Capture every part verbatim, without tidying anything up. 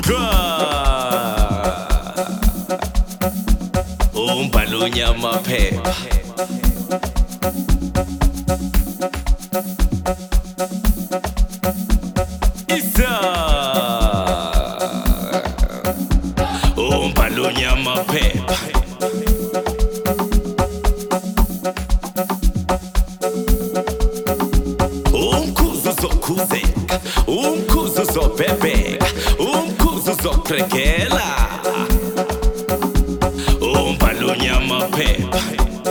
Umbhalunye amaphepha Isa Umbhalunye amaphepha Umkhuzu zokhuzeka Umkhuzu zobhebheka Umkhuzu zokregela Umbhalunye amaphepha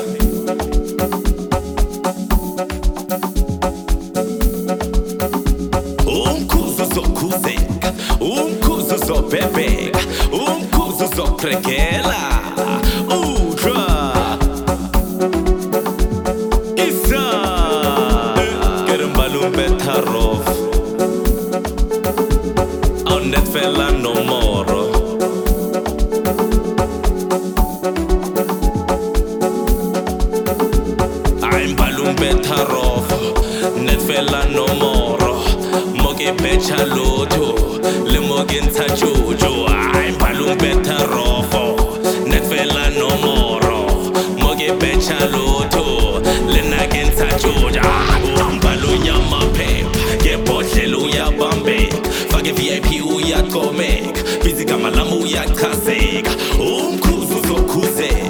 Umkhuzu zokhuzeka Umkhuzu zobhebheka Umkhuzu zokregela Udra Isa Kerimbalum Betarov Awunetfela nomoro Betarov, netfela nomoro, moge becha loto, le mogen ta jojo. I'm balloon Betarov, netfela nomoro, moge becha loto, le nagen ta jojo. Um balloon ya mape, ye boshelu ya bambe, fage V I P u ya komek, bizika malamu ya kasek, um kuzu zo kuzek.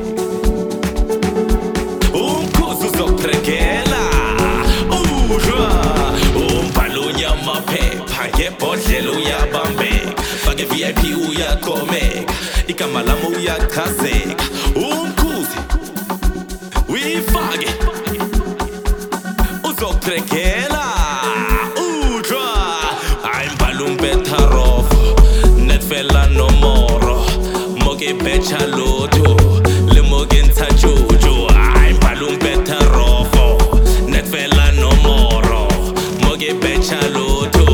Bodlelo uyabambeka fake V I P uyakomeka igama lami uyakhazeka umkhuzi uyifake uzopregela udra I'm balloon Betarov netfela nomoro moge becha loto le mogen ta jojo I'm balloon Betarov netfela nomoro moge becha loto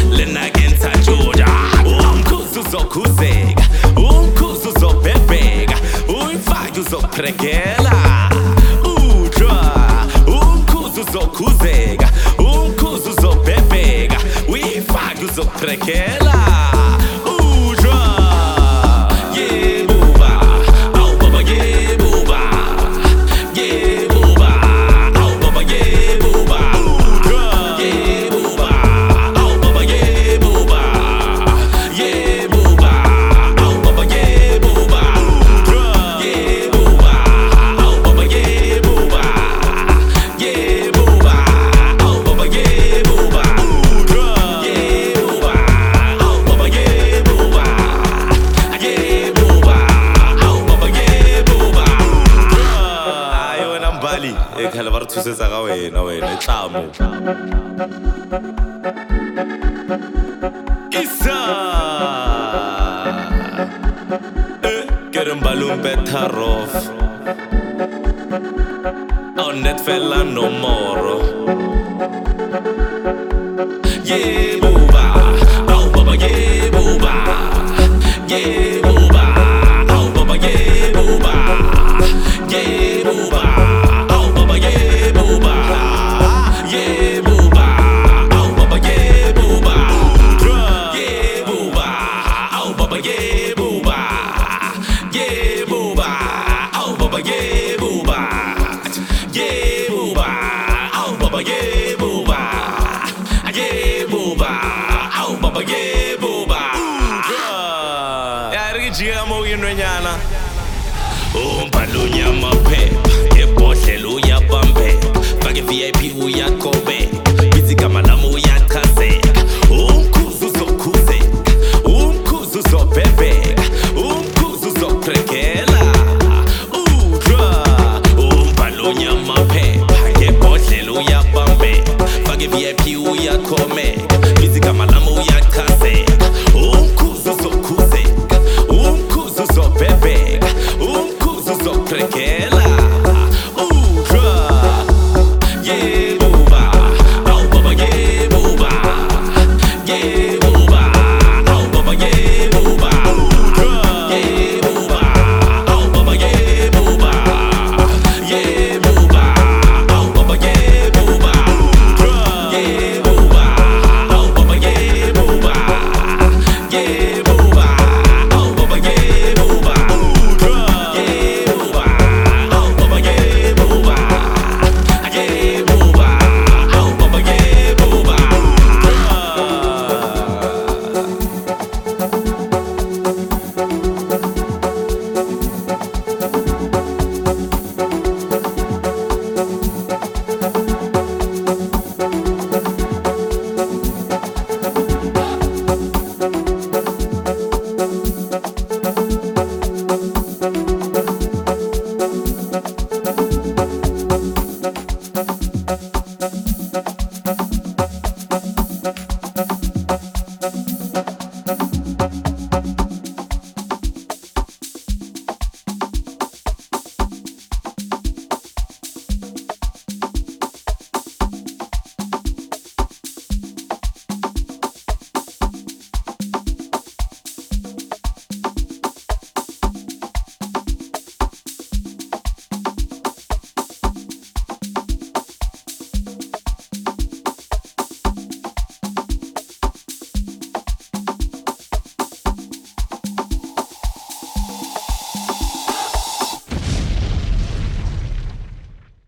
Zokhuzeka umkhuzu zobhebheka uyifake uzopregela udra umkhuzu zokhuzeka umkhuzu zobhebheka uyifake uzopregela udra yebuba awu baba yebuba yebuba awu baba yebuba udra yebuba awu baba yebuba ekhala barithusetsa ka wena wena etlamo Isa Kerimbalum Betarov Awunetfela nomoro Yebuba awu baba yebuba Yebuba awu baba yebuba Yebuba Umbhalunye amaphepha ye bodlelo uyabambeka fake V I P uyakomeka